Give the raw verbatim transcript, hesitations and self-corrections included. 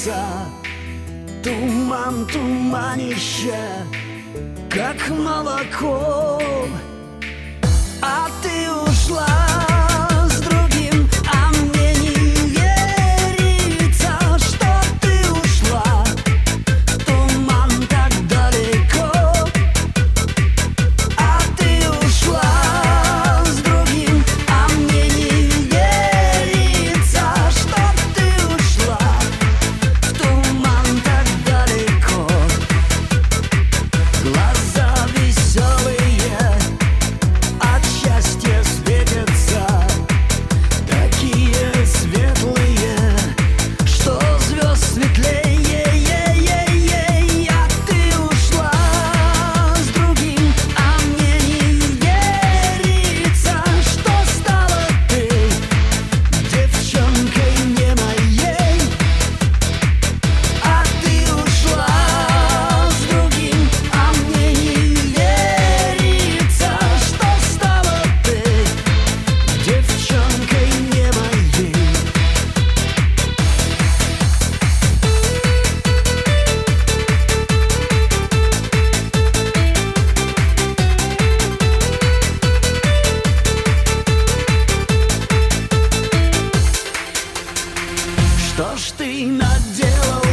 светится туман, туманище, как молоко. А ты ушла с другим, а мне не верится, что ты ушла в туман так далеко. А ты ушла с другим, а мне не верится, что ты ушла в туман так далеко. Глаза веселые от счастья светятся, такие светлые, что звезд светлее. А ты ушла с другим, а мне не верится, что стала ты девчонкой не моей. А ты ушла с другим, а мне не верится, что стала ты девчонкой не моей. Что ж ты наделала?